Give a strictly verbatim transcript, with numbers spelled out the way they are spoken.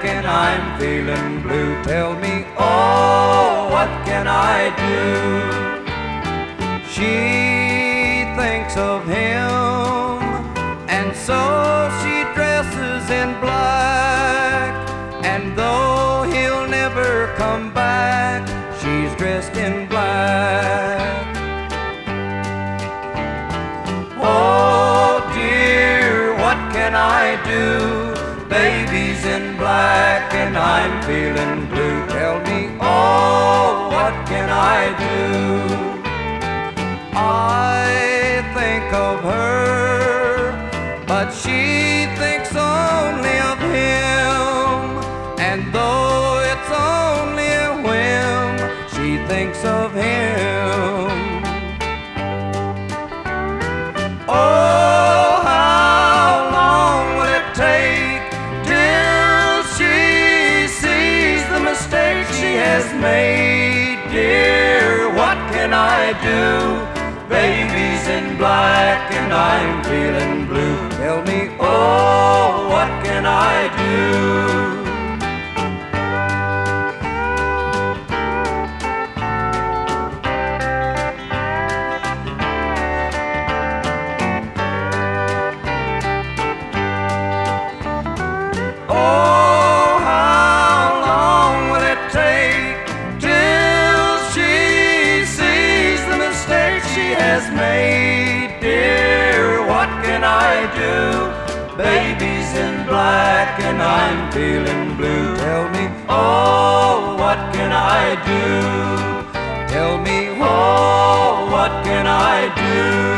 black and I'm feeling blue. Tell me, oh, what can I do? She thinks of him, and so she dresses in black. And though he'll never come back, she's dressed in black. Oh dear, what can I do? Baby's in black and I'm feeling blue. Tell me, oh, what can I do? I think of her, but she thinks only of him. And though it's only a whim, she thinks of him. Oh, how long will it take till she sees the mistake she has made? Dear, what can I do? Baby's in black and I'm feeling blue. Tell me, oh, what can I do? Oh, how long will it take till she sees the mistake she has made? Dear, what can I do? Baby's in black and I'm feeling blue. Tell me, oh, what can I do? Tell me, oh, what can I do?